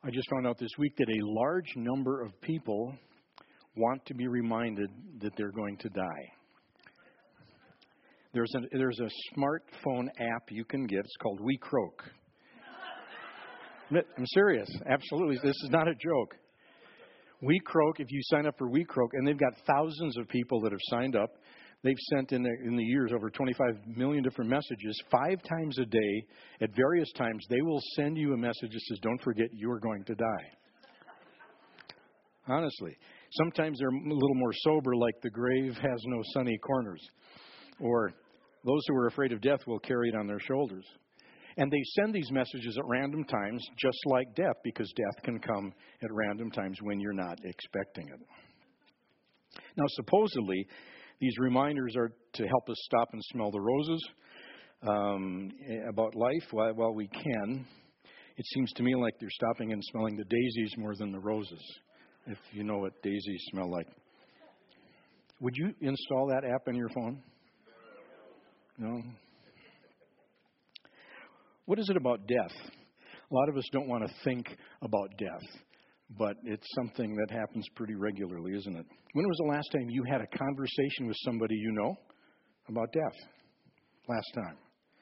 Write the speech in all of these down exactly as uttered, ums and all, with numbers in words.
I just found out this week that a large number of people want to be reminded that they're going to die. There's a, there's a smartphone app you can get. It's called We Croak. I'm serious. Absolutely. This is not a joke. We Croak, if you sign up for We Croak, and they've got thousands of people that have signed up. They've sent in the, in the years over twenty-five million different messages. Five times a day, at various times, they will send you a message that says, don't forget, you're going to die. Honestly. Sometimes they're a little more sober, like the grave has no sunny corners. Or those who are afraid of death will carry it on their shoulders. And they send these messages at random times, just like death, because death can come at random times when you're not expecting it. Now, supposedly, these reminders are to help us stop and smell the roses um, about life while, while we can. It seems to me like they're stopping and smelling the daisies more than the roses, if you know what daisies smell like. Would you install that app on your phone? No? What is it about death? A lot of us don't want to think about death, but it's something that happens pretty regularly, isn't it? When was the last time you had a conversation with somebody you know about death? Last time.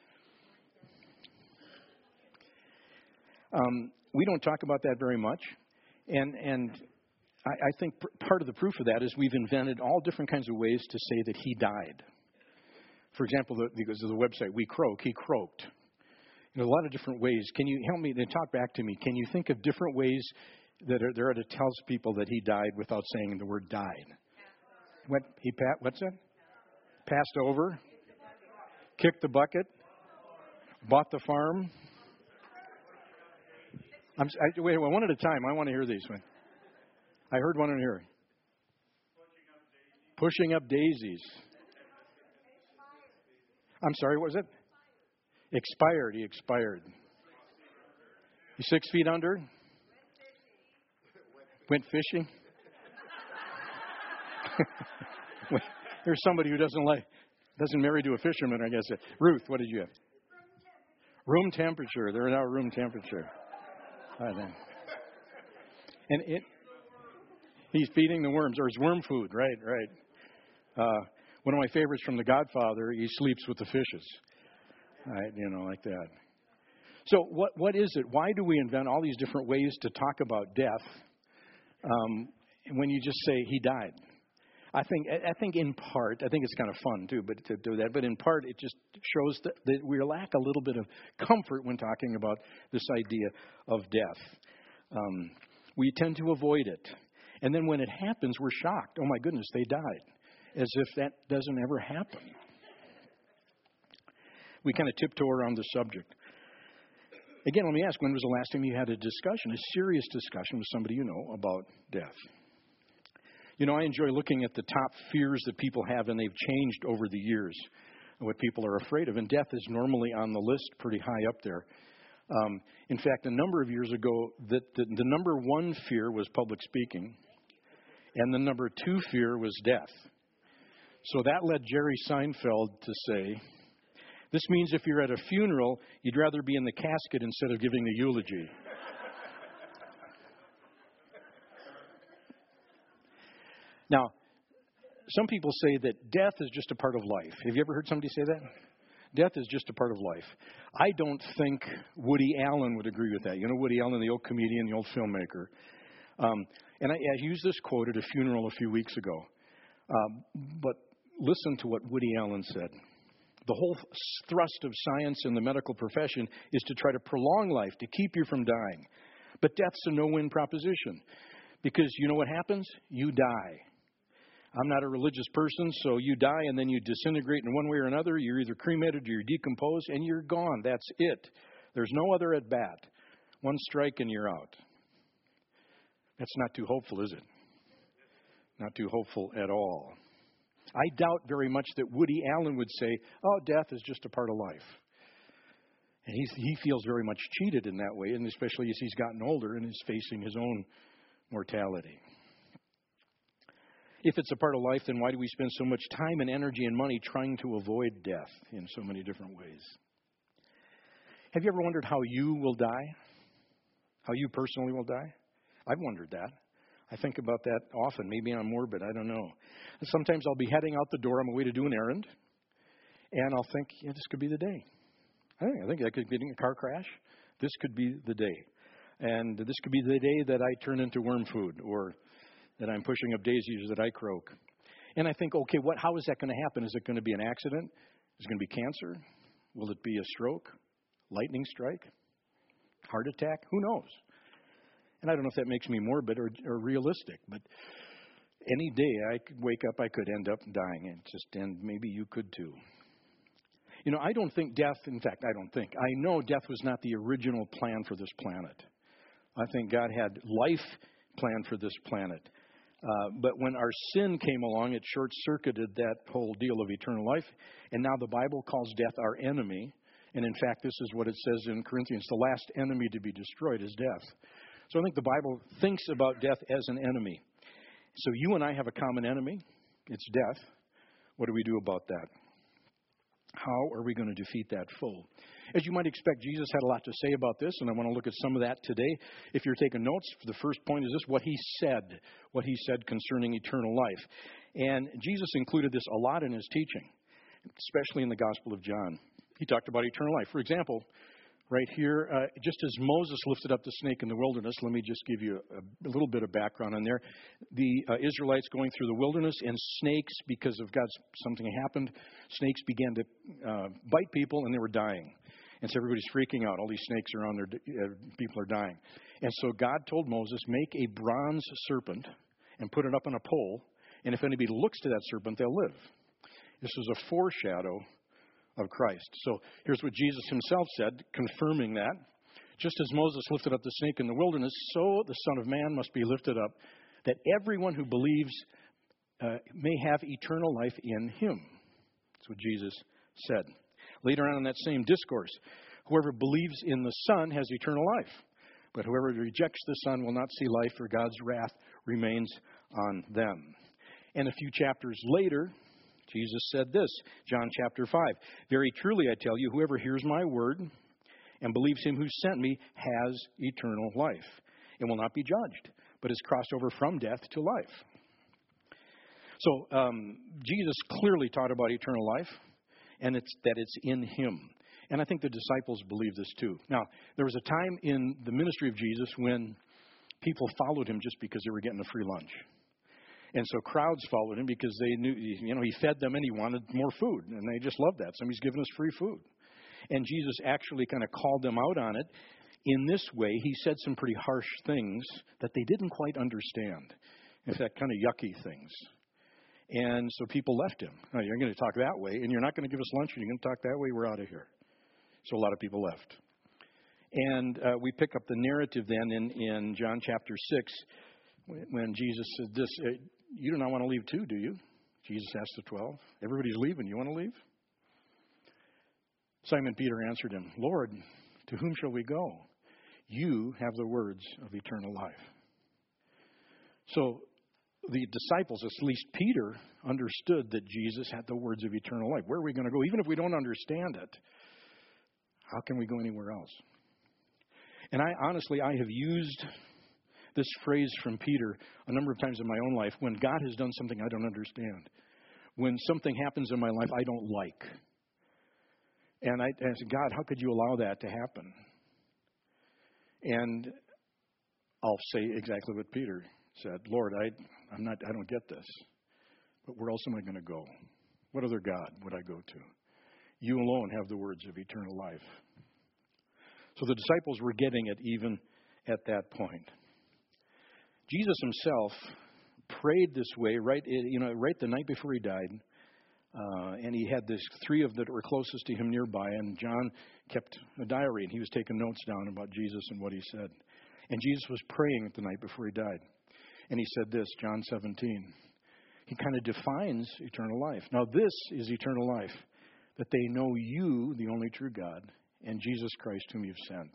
Um, we don't talk about that very much, and and I, I think pr- part of the proof of that is we've invented all different kinds of ways to say that he died. For example, the, because of the website, We Croak, he croaked. In a lot of different ways. Can you help me and talk back to me? Can you think of different ways that are there are to tell people that he died without saying the word died? What he pat? What's that? Passed over, kicked the bucket, bought the farm. I'm I, wait, wait, one at a time. I want to hear these. I heard one in here. Pushing up daisies. I'm sorry. What was it? Expired. He expired. He's six feet under. Went fishing. There's somebody who doesn't like, doesn't marry to a fisherman, I guess. Ruth, what did you have? Room temperature. They're now room temperature. Right then. And it, he's feeding the worms, or it's worm food, right? Right. Uh, one of my favorites from The Godfather. He sleeps with the fishes. Right, you know, like that. So what what is it? Why do we invent all these different ways to talk about death um, when you just say he died? I think I think in part, I think it's kind of fun too, but to do that. But in part, it just shows that, that we lack a little bit of comfort when talking about this idea of death. Um, we tend to avoid it, and then when it happens, we're shocked. Oh my goodness, they died, as if that doesn't ever happen. We kind of tiptoe around the subject. Again, let me ask, when was the last time you had a discussion, a serious discussion with somebody you know about death? You know, I enjoy looking at the top fears that people have, and they've changed over the years, what people are afraid of. And death is normally on the list pretty high up there. Um, in fact, a number of years ago, the, the, the number one fear was public speaking, and the number two fear was death. So that led Jerry Seinfeld to say, this means if you're at a funeral, you'd rather be in the casket instead of giving the eulogy. Now, some people say that death is just a part of life. Have you ever heard somebody say that? Death is just a part of life. I don't think Woody Allen would agree with that. You know Woody Allen, the old comedian, the old filmmaker. Um, and I, I used this quote at a funeral a few weeks ago. Um, but listen to what Woody Allen said. The whole thrust of science and the medical profession is to try to prolong life, to keep you from dying. But death's a no-win proposition. Because you know what happens? You die. I'm not a religious person, so you die and then you disintegrate in one way or another. You're either cremated or you're decomposed, and you're gone. That's it. There's no other at bat. One strike and you're out. That's not too hopeful, is it? Not too hopeful at all. I doubt very much that Woody Allen would say, oh, death is just a part of life. And he's, he feels very much cheated in that way, and especially as he's gotten older and is facing his own mortality. If it's a part of life, then why do we spend so much time and energy and money trying to avoid death in so many different ways? Have you ever wondered how you will die? How you personally will die? I've wondered that. I think about that often. Maybe I'm morbid. I don't know. And sometimes I'll be heading out the door on my way to do an errand, and I'll think, yeah, this could be the day. I think, I think I could be in a car crash. This could be the day. And this could be the day that I turn into worm food, or that I'm pushing up daisies, or that I croak. And I think, okay, what? How is that going to happen? Is it going to be an accident? Is it going to be cancer? Will it be a stroke? Lightning strike? Heart attack? Who knows? And I don't know if that makes me morbid or, or realistic, but any day I could wake up, I could end up dying, and just and maybe you could too. You know, I don't think death, in fact, I don't think, I know death was not the original plan for this planet. I think God had life planned for this planet. Uh, but when our sin came along, it short-circuited that whole deal of eternal life. And now the Bible calls death our enemy. And in fact, this is what it says in Corinthians. The last enemy to be destroyed is death. So I think the Bible thinks about death as an enemy. So you and I have a common enemy. It's death. What do we do about that? How are we going to defeat that foe? As you might expect, Jesus had a lot to say about this, and I want to look at some of that today. If you're taking notes, the first point is this, what he said, what he said concerning eternal life. And Jesus included this a lot in his teaching, especially in the Gospel of John. He talked about eternal life. For example, right here, uh, just as Moses lifted up the snake in the wilderness, let me just give you a, a little bit of background on there. The uh, Israelites going through the wilderness, and snakes, because of God's, something happened, snakes began to uh, bite people, and they were dying. And so everybody's freaking out. All these snakes are on there, uh, people are dying. And so God told Moses, make a bronze serpent and put it up on a pole, and if anybody looks to that serpent, they'll live. This was a foreshadow of Christ. So here's what Jesus himself said, confirming that. Just as Moses lifted up the snake in the wilderness, so the Son of Man must be lifted up, that everyone who believes uh, may have eternal life in him. That's what Jesus said. Later on in that same discourse, whoever believes in the Son has eternal life, but whoever rejects the Son will not see life, for God's wrath remains on them. And a few chapters later, Jesus said this, John chapter five, very truly I tell you, whoever hears my word and believes him who sent me has eternal life and will not be judged, but is crossed over from death to life. So um, Jesus clearly taught about eternal life, and it's that it's in him. And I think the disciples believe this too. Now, there was a time in the ministry of Jesus when people followed him just because they were getting a free lunch. And so crowds followed him because they knew, you know, he fed them and he wanted more food. And they just loved that. Somebody's giving us free food. And Jesus actually kind of called them out on it. In this way, he said some pretty harsh things that they didn't quite understand. In fact, kind of yucky things. And so people left him. Oh, you're going to talk that way, and you're not going to give us lunch, and you're going to talk that way, we're out of here. So a lot of people left. And uh, we pick up the narrative then in, in John chapter six, when Jesus said this, you do not want to leave too, do you? Jesus asked the twelve. Everybody's leaving. You want to leave? Simon Peter answered him, Lord, to whom shall we go? You have the words of eternal life. So the disciples, at least Peter, understood that Jesus had the words of eternal life. Where are we going to go? Even if we don't understand it, how can we go anywhere else? And I honestly, I have used this phrase from Peter a number of times in my own life when God has done something I don't understand. When something happens in my life I don't like. And I, I said, God, how could you allow that to happen? And I'll say exactly what Peter said. Lord, I, I'm not, I don't get this. But where else am I going to go? What other God would I go to? You alone have the words of eternal life. So the disciples were getting it even at that point. Jesus himself prayed this way right, you know, right the night before he died. Uh, and he had this three of that were closest to him nearby, and John kept a diary, and he was taking notes down about Jesus and what he said. And Jesus was praying the night before he died. And he said this, John seventeen. He kind of defines eternal life. Now this is eternal life, that they know you, the only true God, and Jesus Christ whom you've sent.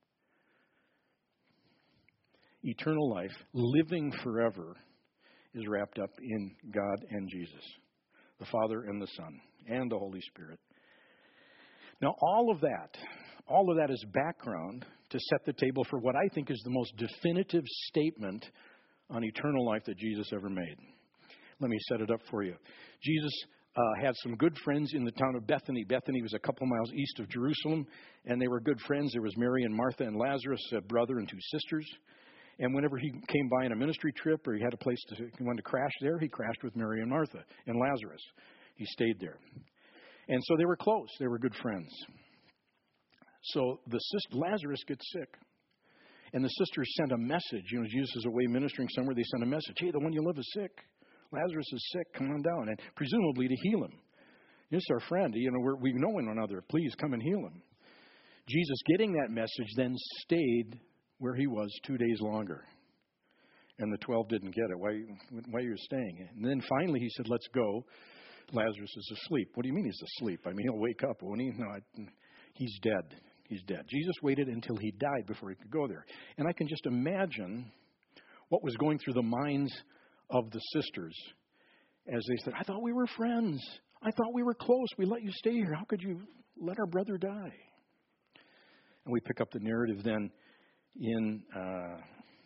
Eternal life, living forever, is wrapped up in God and Jesus, the Father and the Son, and the Holy Spirit. Now, all of that, all of that is background to set the table for what I think is the most definitive statement on eternal life that Jesus ever made. Let me set it up for you. Jesus uh, had some good friends in the town of Bethany. Bethany was a couple miles east of Jerusalem, and they were good friends. There was Mary and Martha and Lazarus, a brother and two sisters. And whenever he came by on a ministry trip or he had a place to, he wanted to crash there, he crashed with Mary and Martha and Lazarus. He stayed there. And so they were close. They were good friends. So the sister, Lazarus gets sick. And the sisters sent a message. You know, Jesus is away ministering somewhere. They sent a message. Hey, the one you love is sick. Lazarus is sick. Come on down. And presumably to heal him. This is our friend. You know, we're, we know one another. Please come and heal him. Jesus, getting that message, then stayed where he was two days longer. And the twelve didn't get it. Why, why are you staying? And then finally he said, let's go. Lazarus is asleep. What do you mean he's asleep? I mean, he'll wake up, won't he? No, I, he's dead. He's dead. Jesus waited until he died before he could go there. And I can just imagine what was going through the minds of the sisters as they said, I thought we were friends. I thought we were close. We let you stay here. How could you let our brother die? And we pick up the narrative then in uh,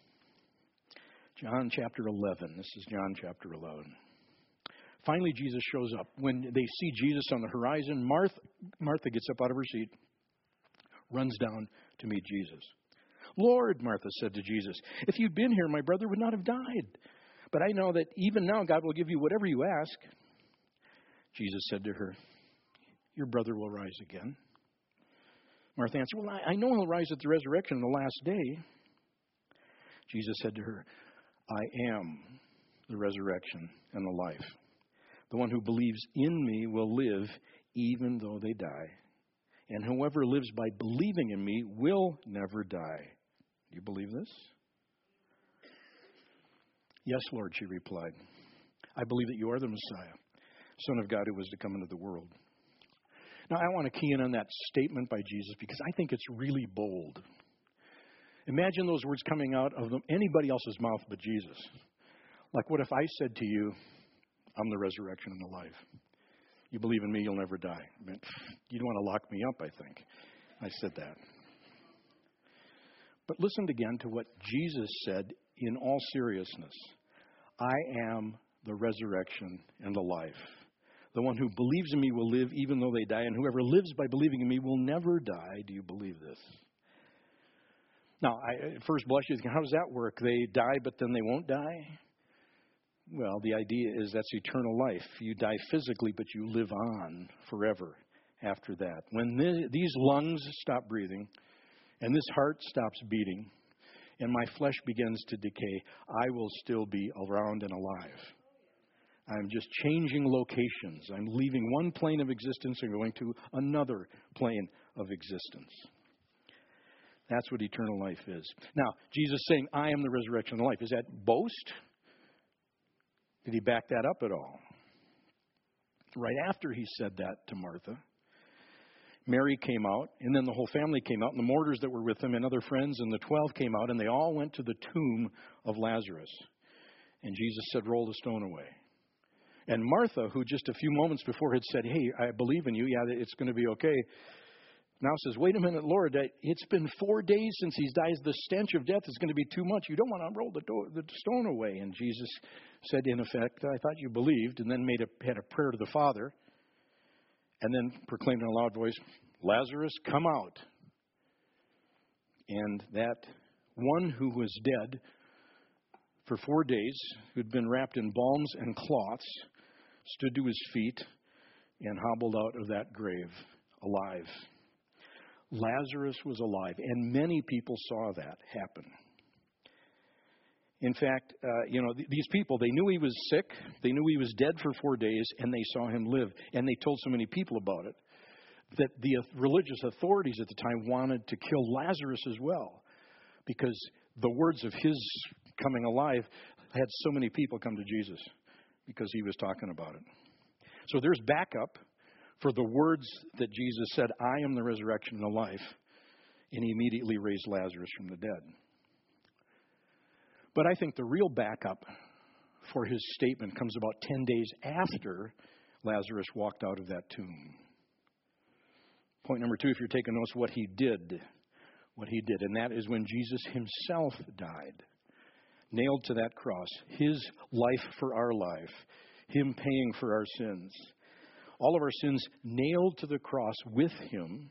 John chapter eleven. This is John chapter eleven. Finally, Jesus shows up. When they see Jesus on the horizon, Martha, Martha gets up out of her seat, runs down to meet Jesus. Lord, Martha said to Jesus, if you'd been here, my brother would not have died. But I know that even now God will give you whatever you ask. Jesus said to her, your brother will rise again. Martha answered, well, I know he'll rise at the resurrection on the last day. Jesus said to her, I am the resurrection and the life. The one who believes in me will live even though they die. And whoever lives by believing in me will never die. Do you believe this? Yes, Lord, she replied. I believe that you are the Messiah, Son of God who was to come into the world. Now, I want to key in on that statement by Jesus because I think it's really bold. Imagine those words coming out of anybody else's mouth but Jesus. Like, what if I said to you, I'm the resurrection and the life. You believe in me, you'll never die. I mean, you don't want to lock me up, I think. I said that. But listen again to what Jesus said in all seriousness. I am the resurrection and the life. The one who believes in me will live even though they die, and whoever lives by believing in me will never die. Do you believe this? Now, I, at first blush, you think, how does that work? They die, but then they won't die? Well, the idea is that's eternal life. You die physically, but you live on forever after that. When the, these lungs stop breathing, and this heart stops beating, and my flesh begins to decay, I will still be around and alive. I'm just changing locations. I'm leaving one plane of existence and going to another plane of existence. That's what eternal life is. Now, Jesus saying, I am the resurrection and the life. Is that boast? Did he back that up at all? Right after he said that to Martha, Mary came out, and then the whole family came out, and the mortars that were with him and other friends, and the twelve came out, and they all went to the tomb of Lazarus. And Jesus said, roll the stone away. And Martha, who just a few moments before had said, hey, I believe in you, yeah, it's going to be okay, now says, wait a minute, Lord, it's been four days since he's died. The stench of death is going to be too much. You don't want to roll the, door, the stone away. And Jesus said, in effect, I thought you believed, and then made a, had a prayer to the Father, and then proclaimed in a loud voice, Lazarus, come out. And that one who was dead for four days, who'd been wrapped in balms and cloths, stood to his feet and hobbled out of that grave alive. Lazarus was alive, and many people saw that happen. In fact, uh, you know, th- these people, they knew he was sick, they knew he was dead for four days, and they saw him live. And they told so many people about it that the uh, religious authorities at the time wanted to kill Lazarus as well, because the words of his coming alive had so many people come to Jesus because he was talking about it. So there's backup for the words that Jesus said, I am the resurrection and the life, and he immediately raised Lazarus from the dead. But I think the real backup for his statement comes about ten days after Lazarus walked out of that tomb. Point number two, if you're taking notes, what he did what he did. And that is when Jesus himself died, nailed to that cross, his life for our life, him paying for our sins. All of our sins nailed to the cross with him.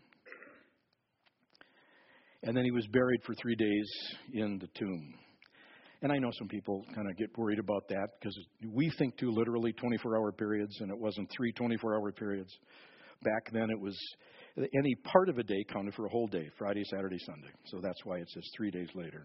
And then he was buried for three days in the tomb. And I know some people kind of get worried about that because we think too literally twenty-four hour periods, and it wasn't three twenty-four hour periods. Back then it was any part of a day counted for a whole day, Friday, Saturday, Sunday. So that's why it says three days later.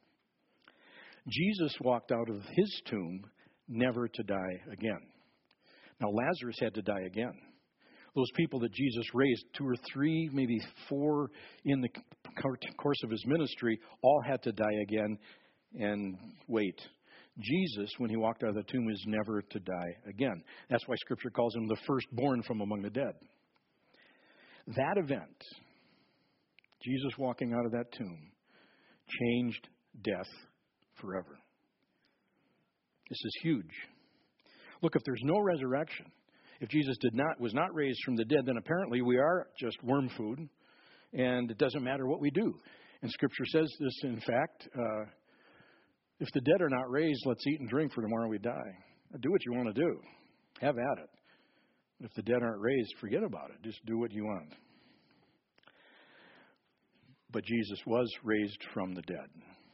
Jesus walked out of his tomb never to die again. Now Lazarus had to die again. Those people that Jesus raised, two or three, maybe four in the course of his ministry, all had to die again and wait. Jesus, when he walked out of the tomb, is never to die again. That's why Scripture calls him the firstborn from among the dead. That event, Jesus walking out of that tomb, changed death forever. This is huge. Look, if there's no resurrection, if Jesus did not was not raised from the dead, then apparently we are just worm food, and it doesn't matter what we do. And Scripture says this, in fact, uh, if the dead are not raised, let's eat and drink, for tomorrow we die. Do what you want to do. Have at it. If the dead aren't raised, forget about it. Just do what you want. But Jesus was raised from the dead.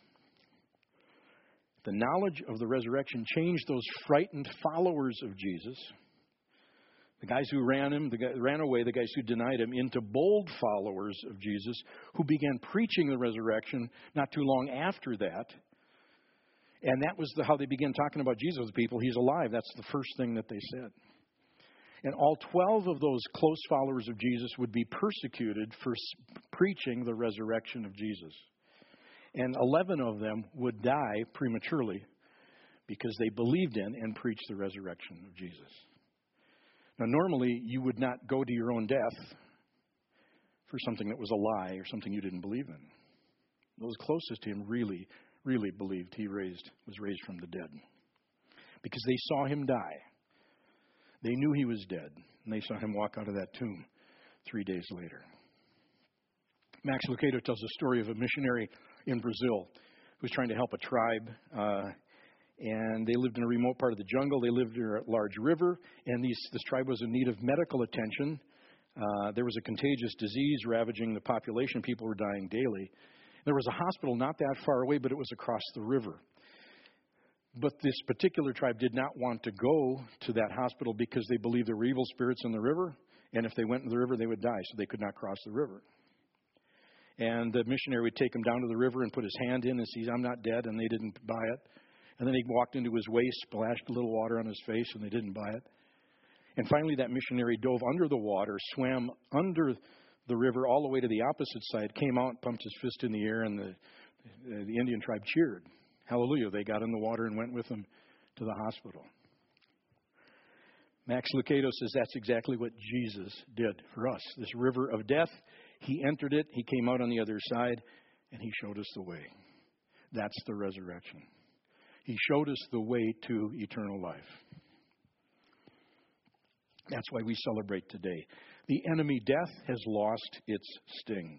The knowledge of the resurrection changed those frightened followers of Jesus, the guys who ran him, the guy ran away, the guys who denied him, into bold followers of Jesus who began preaching the resurrection not too long after that. And that was the, how they began talking about Jesus with people. He's alive. That's the first thing that they said. And all twelve of those close followers of Jesus would be persecuted for preaching the resurrection of Jesus. And eleven of them would die prematurely because they believed in and preached the resurrection of Jesus. Now, normally, you would not go to your own death for something that was a lie or something you didn't believe in. Those closest to him really, really believed he raised was raised from the dead because they saw him die. They knew he was dead, and they saw him walk out of that tomb three days later. Max Lucado tells a story of a missionary in Brazil who was trying to help a tribe, uh, and they lived in a remote part of the jungle. They lived near a large river, and these, this tribe was in need of medical attention. Uh, there was a contagious disease ravaging the population. People were dying daily. There was a hospital not that far away, but it was across the river. But this particular tribe did not want to go to that hospital because they believed there were evil spirits in the river, and if they went in the river, they would die, so they could not cross the river. And the missionary would take him down to the river and put his hand in and see, I'm not dead, and they didn't buy it. And then he walked into his waist, splashed a little water on his face, and they didn't buy it. And finally, that missionary dove under the water, swam under the river all the way to the opposite side, came out, pumped his fist in the air, and the, the Indian tribe cheered. Hallelujah. They got in the water and went with him to the hospital. Max Lucado says that's exactly what Jesus did for us. This river of death, he entered it, he came out on the other side, and he showed us the way. That's the resurrection. He showed us the way to eternal life. That's why we celebrate today. The enemy, death, has lost its sting.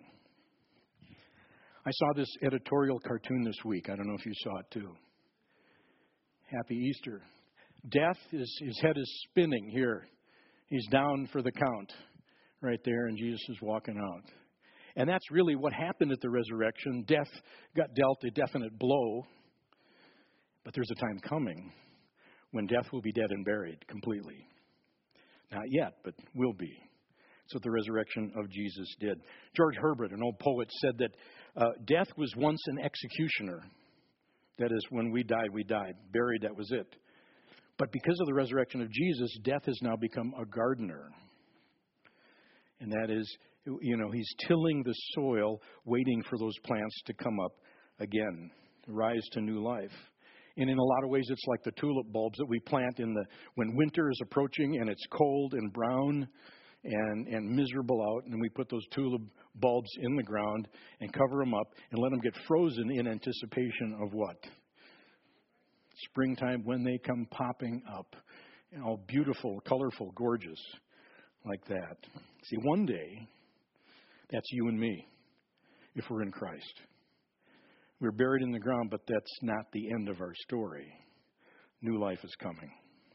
I saw this editorial cartoon this week. I don't know if you saw it too. Happy Easter. Death, is, his head is spinning here. He's down for the count right there, and Jesus is walking out. And that's really what happened at the resurrection. Death got dealt a definite blow. But there's a time coming when death will be dead and buried completely. Not yet, but will be. That's what the resurrection of Jesus did. George Herbert, an old poet, said that uh, death was once an executioner. That is, when we died, we died. Buried, that was it. But because of the resurrection of Jesus, death has now become a gardener. And that is, you know, he's tilling the soil, waiting for those plants to come up again, rise to new life. And in a lot of ways, it's like the tulip bulbs that we plant in the when winter is approaching and it's cold and brown and, and miserable out. And we put those tulip bulbs in the ground and cover them up and let them get frozen in anticipation of what? Springtime, when they come popping up. You know, beautiful, colorful, gorgeous, like that. See, one day, that's you and me. if we're in Christ. We're buried in the ground, but that's not the end of our story. New life is coming.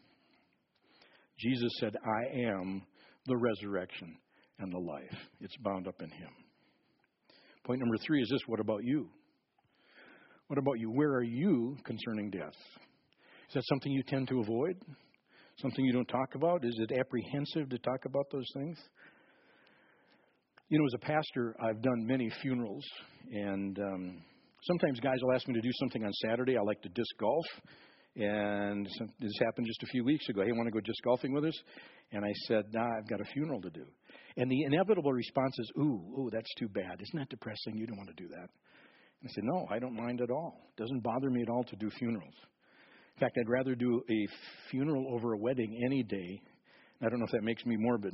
Jesus said, I am the resurrection and the life. It's bound up in him. Point number three is this: what about you? What about you? Where are you concerning death? Is that something you tend to avoid? Something you don't talk about? Is it apprehensive to talk about those things? You know, as a pastor, I've done many funerals, and um, sometimes guys will ask me to do something on Saturday. I like to disc golf, and some, this happened just a few weeks ago. Hey, want to go disc golfing with us? And I said, nah, I've got a funeral to do. And the inevitable response is, ooh, ooh, that's too bad. Isn't that depressing? You don't want to do that. And I said, no, I don't mind at all. It doesn't bother me at all to do funerals. In fact, I'd rather do a funeral over a wedding any day. I don't know if that makes me morbid.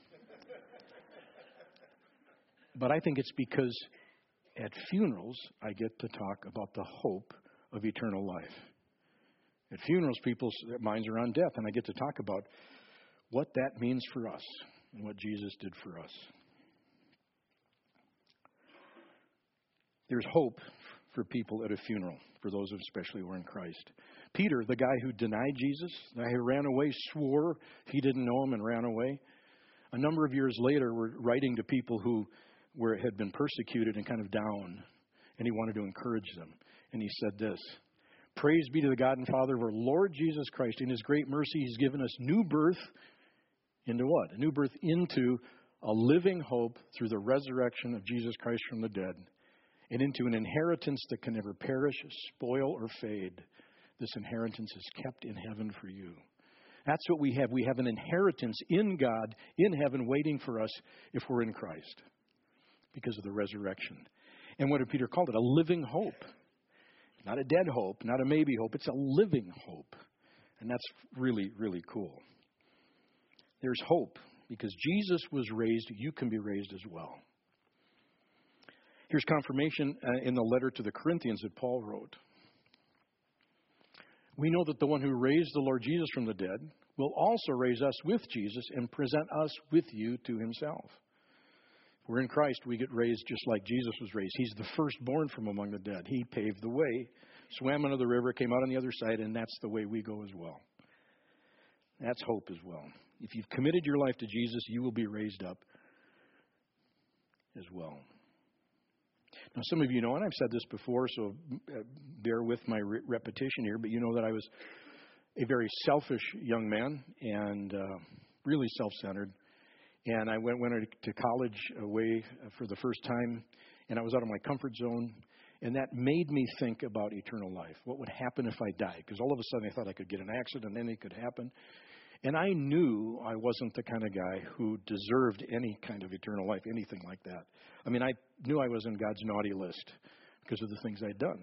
But I think it's because at funerals, I get to talk about the hope of eternal life. At funerals, people's minds are on death, and I get to talk about what that means for us and what Jesus did for us. There's hope for people at a funeral, for those especially who are in Christ. Peter, the guy who denied Jesus, the guy who ran away, swore he didn't know him and ran away. A number of years later, we're writing to people who were had been persecuted and kind of down, and he wanted to encourage them. And he said this: praise be to the God and Father of our Lord Jesus Christ. In his great mercy, he's given us new birth into what? A new birth into a living hope through the resurrection of Jesus Christ from the dead, and into an inheritance that can never perish, spoil, or fade. This inheritance is kept in heaven for you. That's what we have. We have an inheritance in God, in heaven, waiting for us if we're in Christ, because of the resurrection. And what did Peter call it? A living hope. Not a dead hope, not a maybe hope. It's a living hope. And that's really, really cool. There's hope. Because Jesus was raised, you can be raised as well. Here's confirmation uh, in the letter to the Corinthians that Paul wrote. We know that the one who raised the Lord Jesus from the dead will also raise us with Jesus and present us with you to himself. If we're in Christ, we get raised just like Jesus was raised. He's the firstborn from among the dead. He paved the way, swam under the river, came out on the other side, and that's the way we go as well. That's hope as well. If you've committed your life to Jesus, you will be raised up as well. Now, some of you know, and I've said this before, so bear with my re- repetition here, but you know that I was a very selfish young man and uh, really self-centered. And I went, went to college away for the first time, and I was out of my comfort zone. And that made me think about eternal life. What would happen if I died? Because all of a sudden I thought I could get an accident, anything could happen. And I knew I wasn't the kind of guy who deserved any kind of eternal life, anything like that. I mean, I knew I was in God's naughty list because of the things I'd done.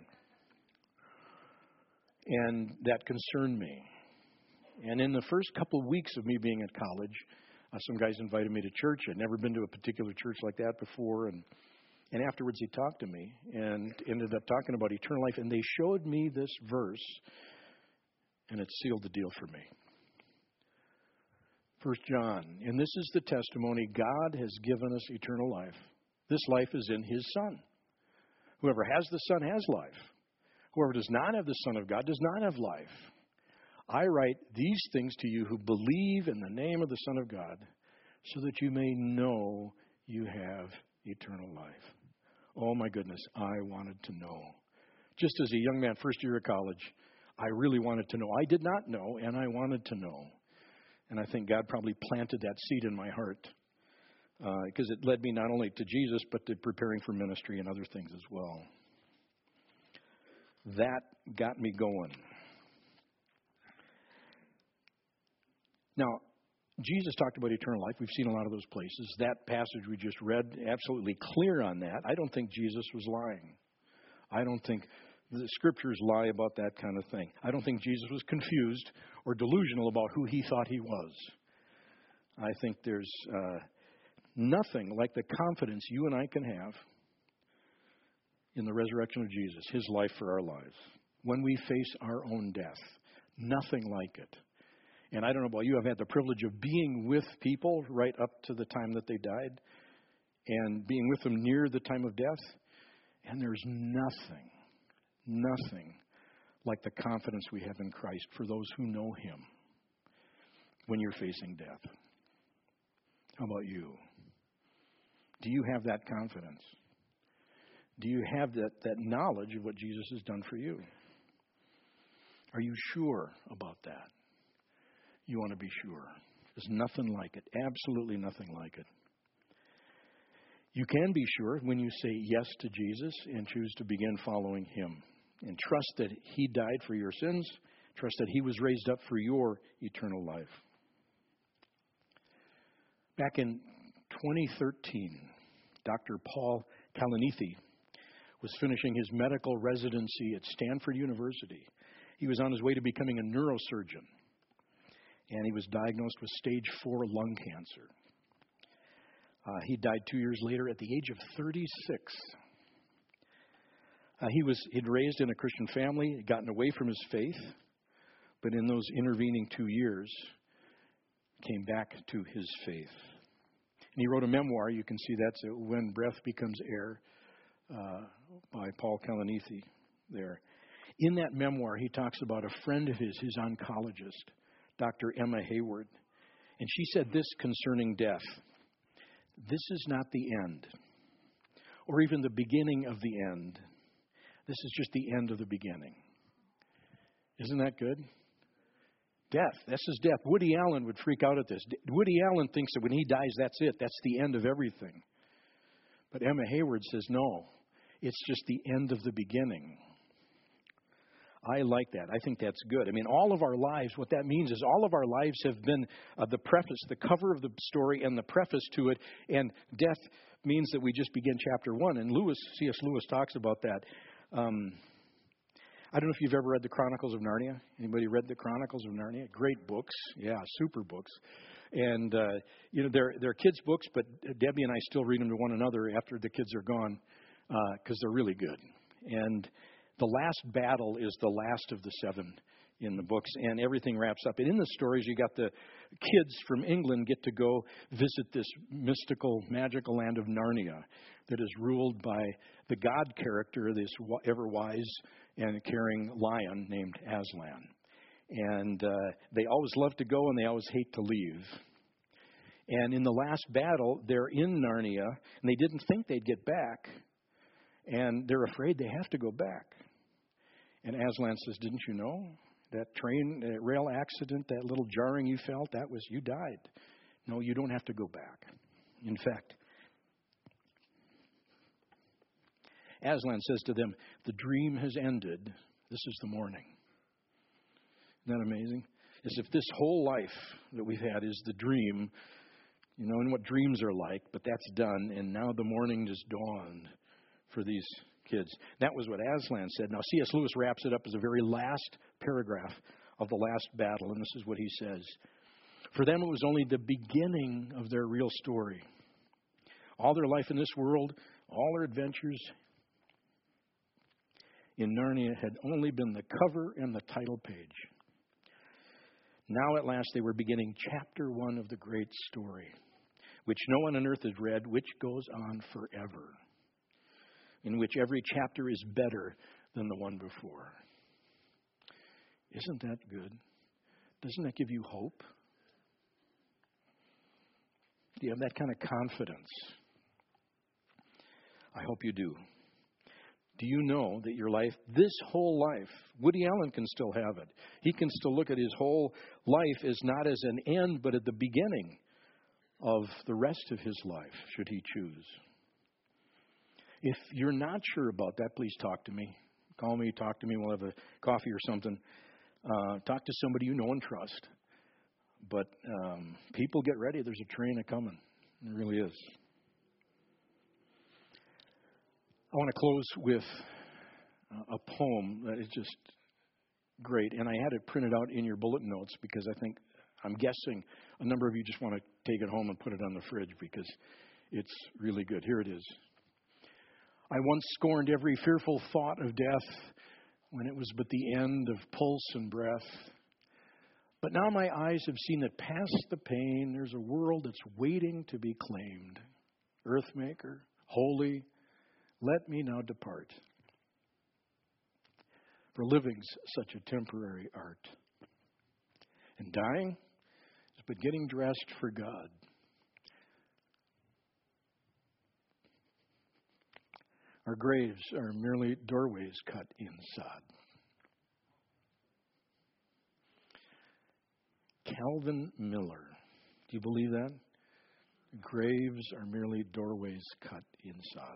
And that concerned me. And in the first couple of weeks of me being at college, uh, some guys invited me to church. I'd never been to a particular church like that before. And, and afterwards they talked to me and ended up talking about eternal life. And they showed me this verse, and it sealed the deal for me. First John, and this is the testimony: God has given us eternal life. This life is in his Son. Whoever has the Son has life. Whoever does not have the Son of God does not have life. I write these things to you who believe in the name of the Son of God, so that you may know you have eternal life. Oh my goodness, I wanted to know. Just as a young man, first year of college, I really wanted to know. I did not know, and I wanted to know. And I think God probably planted that seed in my heart because uh, it led me not only to Jesus, but to preparing for ministry and other things as well. That got me going. Now, Jesus talked about eternal life. We've seen a lot of those places. That passage we just read, absolutely clear on that. I don't think Jesus was lying. I don't think the scriptures lie about that kind of thing. I don't think Jesus was confused or delusional about who he thought he was. I think there's uh, nothing like the confidence you and I can have in the resurrection of Jesus, his life for our lives. When we face our own death, nothing like it. And I don't know about you, I've had the privilege of being with people right up to the time that they died and being with them near the time of death. And there's nothing, nothing like the confidence we have in Christ for those who know Him when you're facing death. How about you? Do you have that confidence? Do you have that, that knowledge of what Jesus has done for you? Are you sure about that? You want to be sure. There's nothing like it. Absolutely nothing like it. You can be sure when you say yes to Jesus and choose to begin following Him. And trust that He died for your sins. Trust that He was raised up for your eternal life. Back in twenty thirteen, Doctor Paul Kalanithi was finishing his medical residency at Stanford University. He was on his way to becoming a neurosurgeon, and he was diagnosed with stage four lung cancer. Uh, he died two years later at the age of thirty-six. Uh, he was he'd raised in a Christian family, had gotten away from his faith, but in those intervening two years, came back to his faith. And he wrote a memoir. You can see that's When Breath Becomes Air uh, by Paul Kalanithi there. In that memoir, he talks about a friend of his, his oncologist, Doctor Emma Hayward. And she said this concerning death: this is not the end, or even the beginning of the end. This is just the end of the beginning. Isn't that good? Death. This is death. Woody Allen would freak out at this. Woody Allen thinks that when he dies, that's it. That's the end of everything. But Emma Hayward says, no, it's just the end of the beginning. I like that. I think that's good. I mean, all of our lives, what that means is all of our lives have been uh, the preface, the cover of the story and the preface to it. And death means that we just begin chapter one. And Lewis, C S Lewis talks about that. Um, I don't know if you've ever read the Chronicles of Narnia. Anybody read the Chronicles of Narnia? Great books. Yeah, super books. And, uh, you know, they're, they're kids' books, but Debbie and I still read them to one another after the kids are gone because uh, they're really good. And the last battle is the last of the seven in the books, and everything wraps up. And in the stories, you got the kids from England get to go visit this mystical, magical land of Narnia that is ruled by the God character, this ever-wise and caring lion named Aslan. And uh, they always love to go, and they always hate to leave. And in the last battle, they're in Narnia, and they didn't think they'd get back, and they're afraid they have to go back. And Aslan says, didn't you know? That train, that rail accident, that little jarring you felt, that was, you died. No, you don't have to go back. In fact, Aslan says to them, the dream has ended. This is the morning. Isn't that amazing? As if this whole life that we've had is the dream, you know, and what dreams are like, but that's done, and now the morning just dawned for these kids. That was what Aslan said. Now, C S Lewis wraps it up as the very last paragraph of the last battle, and this is what he says. For them, it was only the beginning of their real story. All their life in this world, all their adventures in Narnia had only been the cover and the title page. Now, at last, they were beginning chapter one of the great story, which no one on earth has read, which goes on forever, in which every chapter is better than the one before. Isn't that good? Doesn't that give you hope? Do you have that kind of confidence? I hope you do. Do you know that your life, this whole life, Woody Allen can still have it. He can still look at his whole life as not as an end, but at the beginning of the rest of his life, should he choose. If you're not sure about that, please talk to me. Call me, talk to me. We'll have a coffee or something. Uh, talk to somebody you know and trust. But um, people, get ready. There's a train a-coming. There really is. I want to close with a poem that is just great. And I had it printed out in your bulletin notes because I think, I'm guessing, a number of you just want to take it home and put it on the fridge because it's really good. Here it is. I once scorned every fearful thought of death when it was but the end of pulse and breath. But now my eyes have seen that past the pain, there's a world that's waiting to be claimed. Earthmaker, holy, Let me now depart. For living's such a temporary art. And dying is but getting dressed for God. Our graves are merely doorways cut in sod. Calvin Miller. Do you believe that? Graves are merely doorways cut in sod.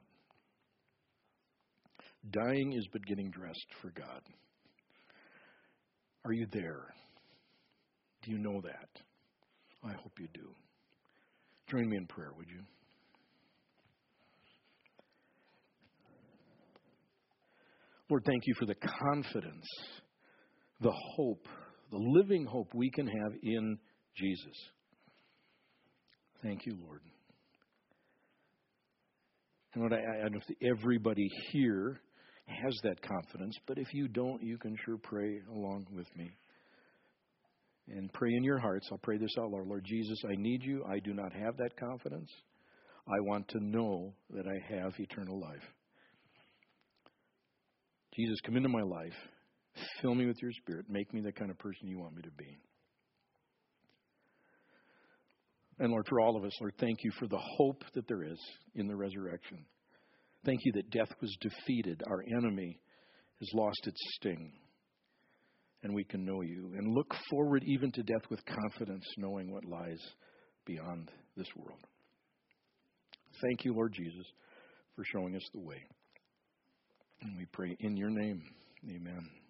Dying is but getting dressed for God. Are you there? Do you know that? I hope you do. Join me in prayer, would you? Lord, thank you for the confidence, the hope, the living hope we can have in Jesus. Thank you, Lord. And Lord, I, I don't know if everybody here has that confidence, but if you don't, you can sure pray along with me. And pray in your hearts. I'll pray this out loud. Lord Jesus, I need you. I do not have that confidence. I want to know that I have eternal life. Jesus, come into my life. Fill me with your Spirit. Make me the kind of person you want me to be. And Lord, for all of us, Lord, thank you for the hope that there is in the resurrection. Thank you that death was defeated. Our enemy has lost its sting. And we can know you and look forward even to death with confidence, knowing what lies beyond this world. Thank you, Lord Jesus, for showing us the way. And we pray in your name. Amen.